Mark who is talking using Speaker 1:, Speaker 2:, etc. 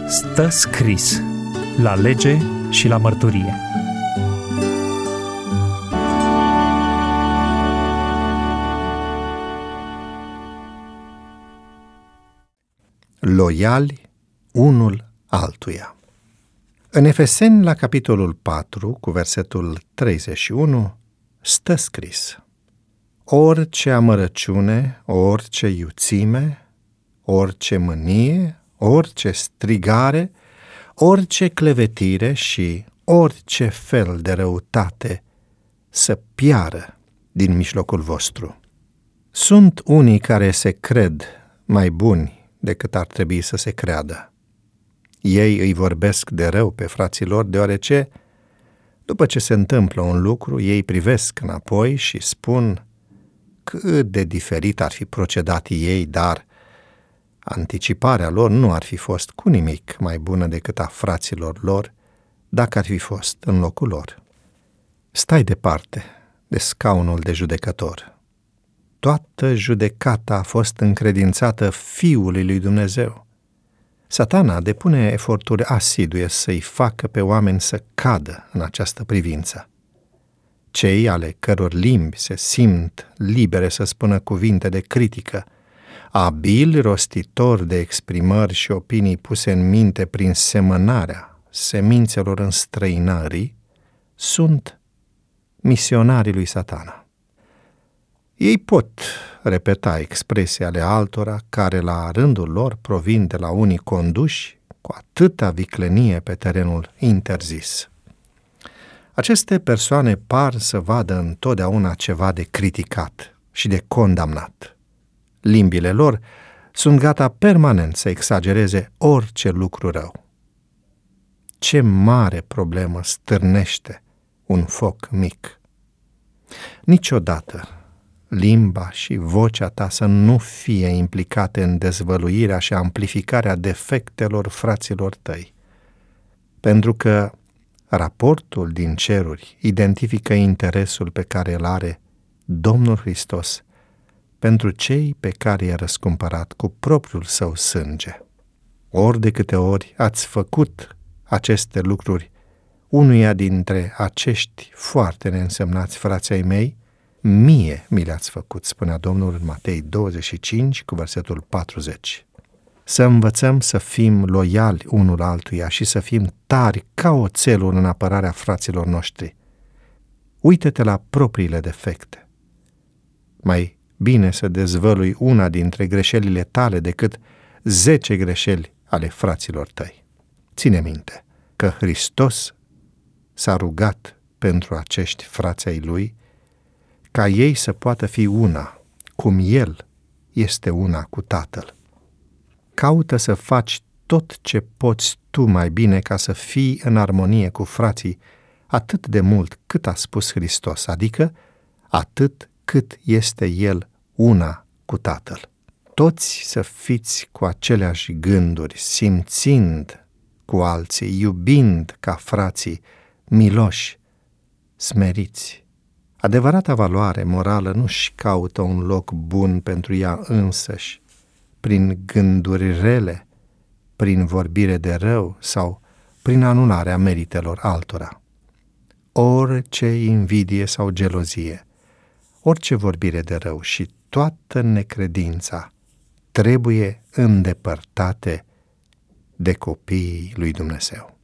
Speaker 1: Stă scris la lege și la mărturie.
Speaker 2: Loiali unul altuia. În Efeseni, la capitolul 4, cu versetul 31, stă scris: orice amărăciune, orice iuțime, orice mânie, orice strigare, orice clevetire și orice fel de răutate să piară din mijlocul vostru. Sunt unii care se cred mai buni decât ar trebui să se creadă. Ei îi vorbesc de rău pe frații lor, deoarece, după ce se întâmplă un lucru, ei privesc înapoi și spun cât de diferit ar fi procedat ei, dar anticiparea lor nu ar fi fost cu nimic mai bună decât a fraților lor dacă ar fi fost în locul lor. Stai departe de scaunul de judecător. Toată judecata a fost încredințată Fiului lui Dumnezeu. Satana depune eforturi asidue să-i facă pe oameni să cadă în această privință. Cei ale căror limbi se simt libere să spună cuvinte de critică, abili rostitori de exprimări și opinii puse în minte prin semănarea semințelor înstrăinării, sunt misionarii lui Satana. Ei pot repeta expresii ale altora care la rândul lor provin de la unii conduși cu atâta viclenie pe terenul interzis. Aceste persoane par să vadă întotdeauna ceva de criticat și de condamnat. Limbile lor sunt gata permanent să exagereze orice lucru rău. Ce mare problemă stârnește un foc mic! Niciodată limba și vocea ta să nu fie implicate în dezvăluirea și amplificarea defectelor fraților tăi, pentru că raportul din ceruri identifică interesul pe care îl are Domnul Hristos pentru cei pe care i-a răscumpărat cu propriul său sânge. Ori de câte ori ați făcut aceste lucruri unuia dintre acești foarte neînsemnați frați ai mei, mie mi le-ați făcut, spunea Domnul în Matei 25 cu versetul 40. Să învățăm să fim loiali unul altuia și să fim tari ca oțelul în apărarea fraților noștri. Uită-te la propriile defecte. Mai bine să dezvălui una dintre greșelile tale decât 10 greșeli ale fraților tăi. Ține minte că Hristos s-a rugat pentru acești frați ai Lui ca ei să poată fi una, cum El este una cu Tatăl. Caută să faci tot ce poți tu mai bine ca să fii în armonie cu frații atât de mult cât a spus Hristos, adică atât cât este El una cu Tatăl. Toți să fiți cu aceleași gânduri, simțind cu alții, iubind ca frații, miloși, smeriți. Adevărata valoare morală nu-și caută un loc bun pentru ea însăși, prin gânduri rele, prin vorbire de rău sau prin anularea meritelor altora. Orice invidie sau gelozie, orice vorbire de rău și toată necredința trebuie îndepărtate de copiii lui Dumnezeu.